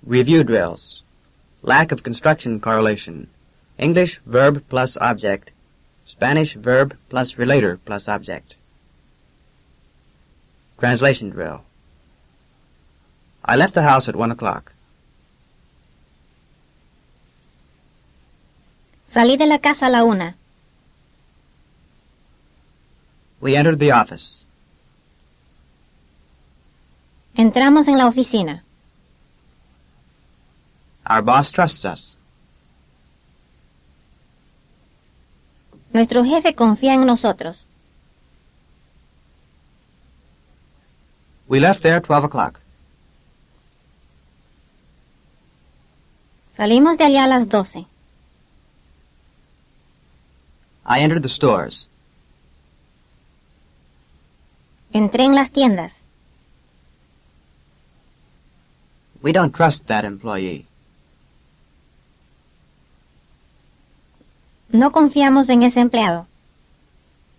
Review drills. Lack of construction correlation. English verb plus object. Spanish verb plus relator plus object. Translation drill. I left the house at 1 o'clock. Salí de la casa a la 1. We entered the office. Entramos en la oficina. Our boss trusts us. Nuestro jefe confía en nosotros. We left there at 12 o'clock. Salimos de allá a las 12. I entered the stores. Entré en las tiendas. We don't trust that employee. No confiamos en ese empleado.